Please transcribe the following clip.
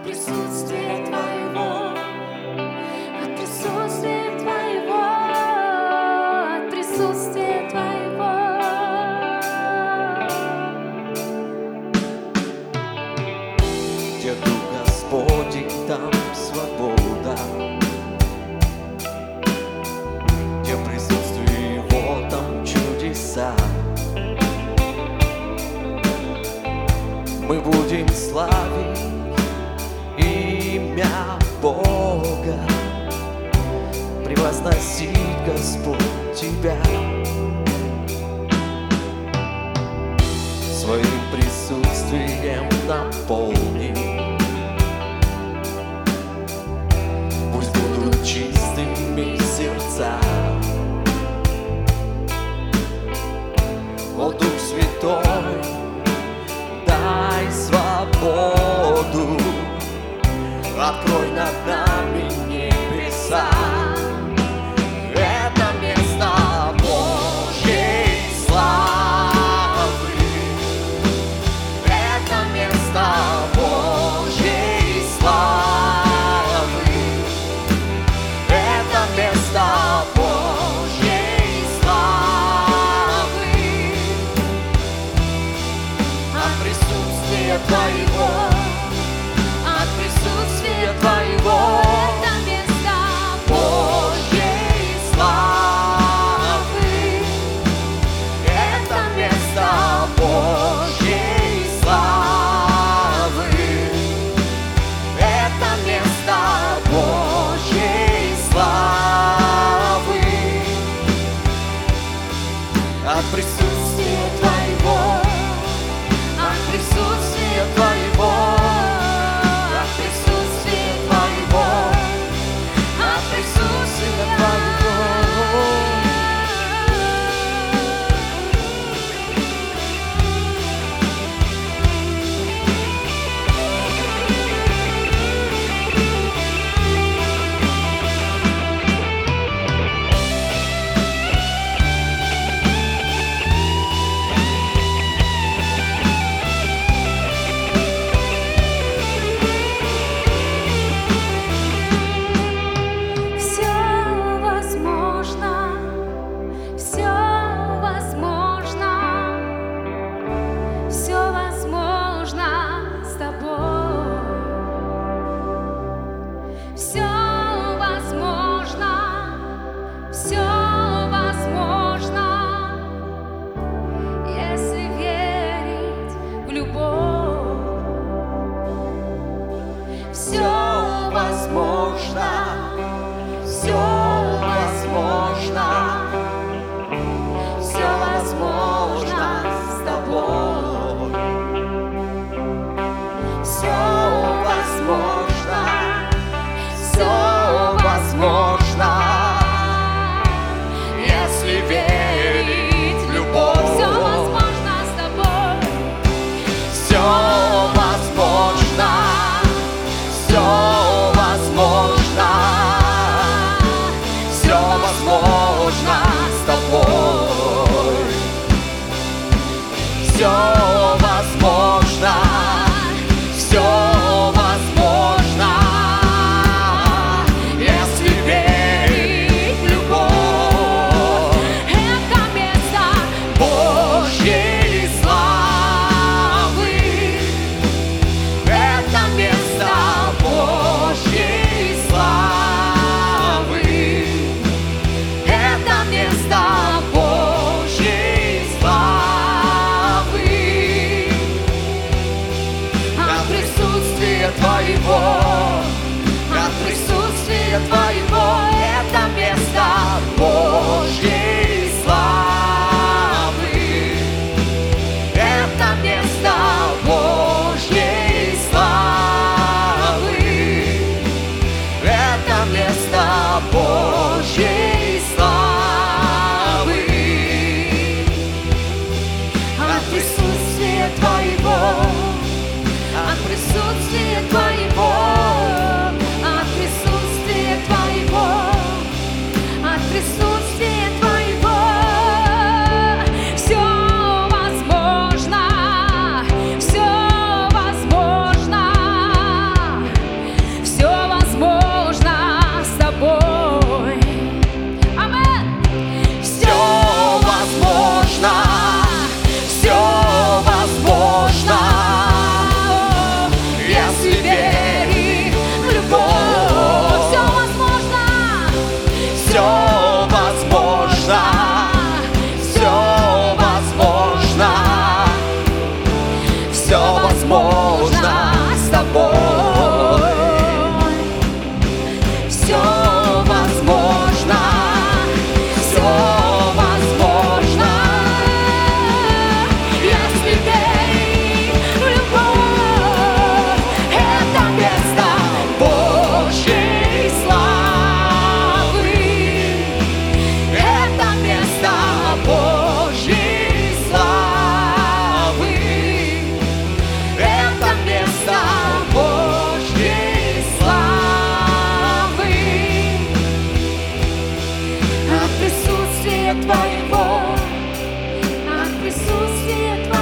присутствия Твоего, от присутствия Твоего, от присутствия Твоего. Где Дух Господень, там свобода, где присутствие Его, там чудеса. Мы будем славить имя Бога, превозносить, Господь, Тебя. Своим присутствием наполни. Пусть будут чистыми сердца. О, Дух Святой, дай свободу, открой над нами небеса. Это место Божьей славы, это место Божьей славы, это место Божьей славы. От присутствия Твоего, от присутствия Твоего, Это место Божьей славы, это место Божьей славы, это место Божьей славы. От присутствия Твоего, от присутствия Твоего, от присутствия Твоего, от присутствия Твоего. Все возможно, все возможно, все возможно с Тобой. Все возможно, если верить в любовь. Все Возможно, все возможно, все возможно с Тобой. Все возможно, все возможно, если верить в любовь. все возможно с Тобой. Все возможно, все возможно, все возможно с Тобой. Все возможно, все возможно, если верить в любовь. Это место Божьей славы, это место Божьей славы, это место Божьей славы. От присутствия Твоего, от присутствия Твоего, это место Божьей славы, это место Божьей славы, это место Божьей славы. От присутствия Твоего, от присутствия Твоего. от присутствия Твоего.